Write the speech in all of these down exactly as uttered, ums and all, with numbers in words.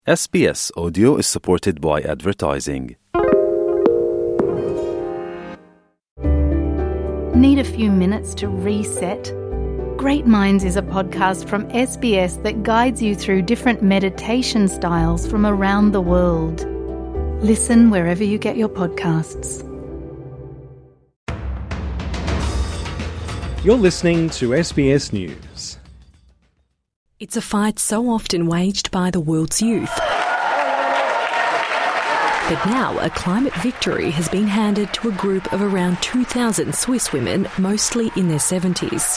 S B S Audio is supported by advertising. Need a few minutes to reset? Great Minds is a podcast from S B S that guides you through different meditation styles from around the world. Listen wherever you get your podcasts. You're listening to S B S News. It's a fight so often waged by the world's youth. But now a climate victory has been handed to a group of around two thousand Swiss women, mostly in their seventies.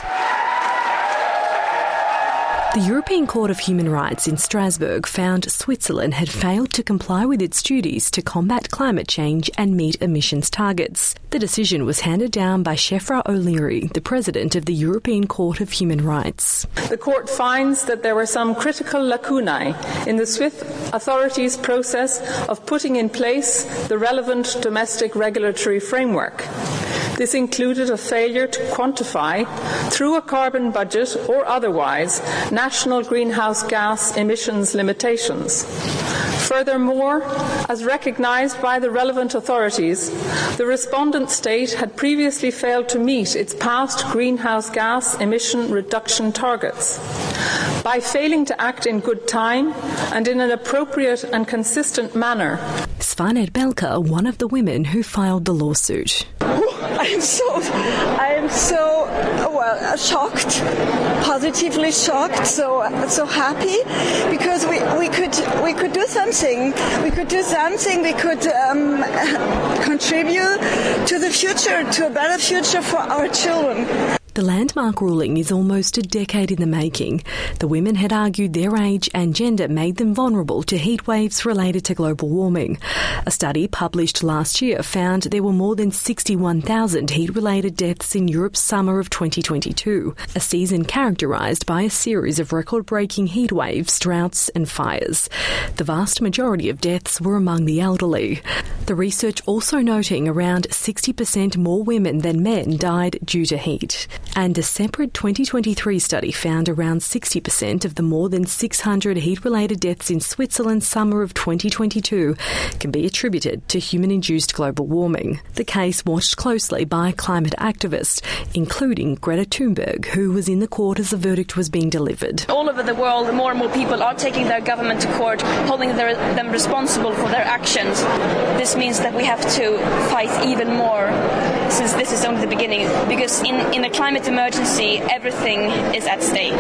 The European Court of Human Rights in Strasbourg found Switzerland had failed to comply with its duties to combat climate change and meet emissions targets. The decision was handed down by Shefra O'Leary, the president of the European Court of Human Rights. The court finds that there were some critical lacunae in the Swiss authorities' process of putting in place the relevant domestic regulatory framework. This included a failure to quantify, through a carbon budget or otherwise, national greenhouse gas emissions limitations. Furthermore, as recognised by the relevant authorities, the respondent state had previously failed to meet its past greenhouse gas emission reduction targets. By failing to act in good time and in an appropriate and consistent manner. Svanet Belka, one of the women who filed the lawsuit. I am so, I am so, well, shocked, positively shocked, so so happy, because we, we could we could do something. We could do something. We could um, contribute to the future, to a better future for our children. The landmark ruling is almost a decade in the making. The women had argued their age and gender made them vulnerable to heat waves related to global warming. A study published last year found there were more than sixty-one thousand heat-related deaths in Europe's summer of twenty twenty-two, a season characterised by a series of record-breaking heat waves, droughts and fires. The vast majority of deaths were among the elderly. The research also noting around sixty percent more women than men died due to heat. And a separate twenty twenty-three study found around sixty percent of the more than six hundred heat-related deaths in Switzerland's summer of twenty twenty-two can be attributed to human-induced global warming. The case watched closely by climate activists, including Greta Thunberg, who was in the court as the verdict was being delivered. All over the world, more and more people are taking their government to court, holding their, them responsible for their actions. This means that we have to fight even more, since this is only the beginning, because in, in a climate emergency, everything is at stake.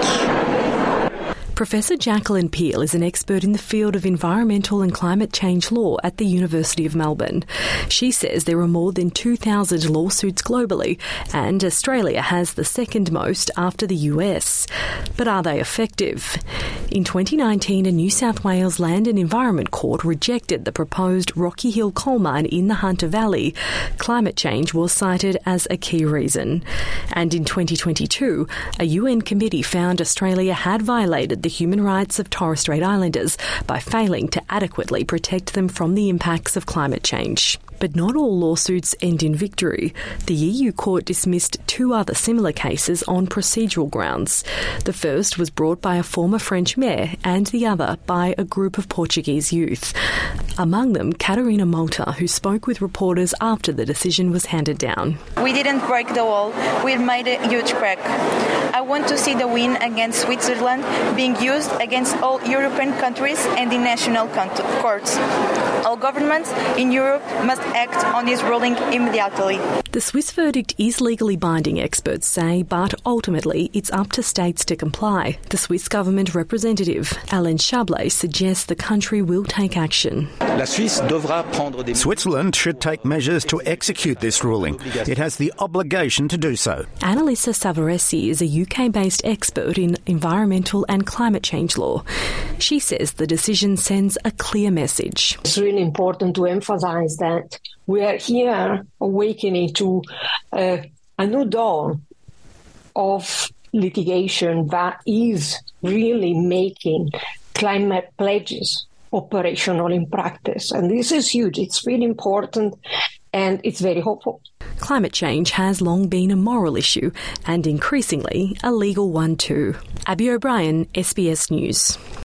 Professor Jacqueline Peel is an expert in the field of environmental and climate change law at the University of Melbourne. She says there are more than two thousand lawsuits globally, and Australia has the second most after the U S. But are they effective? In twenty nineteen, a New South Wales Land and Environment Court rejected the proposed Rocky Hill coal mine in the Hunter Valley. Climate change was cited as a key reason. And in twenty twenty-two, a U N committee found Australia had violated the human rights of Torres Strait Islanders by failing to adequately protect them from the impacts of climate change. But not all lawsuits end in victory. The E U court dismissed two other similar cases on procedural grounds. The first was brought by a former French mayor and the other by a group of Portuguese youth. Among them, Catarina Malta, who spoke with reporters after the decision was handed down. We didn't break the wall. We made a huge crack. I want to see the win against Switzerland being used against all European countries and in national courts. All governments in Europe must act on this ruling immediately. The Swiss verdict is legally binding, experts say, but ultimately it's up to states to comply. The Swiss government representative, Alain Chablais, suggests the country will take action. Switzerland should take measures to execute this ruling. It has the obligation to do so. Annalisa Savaresi is a U K-based expert in environmental and climate change law. She says the decision sends a clear message. It's really important to emphasize that we are here awakening to uh, a new dawn of litigation that is really making climate pledges operational in practice. And this is huge. It's really important and it's very hopeful. Climate change has long been a moral issue and increasingly a legal one too. Abby O'Brien, S B S News.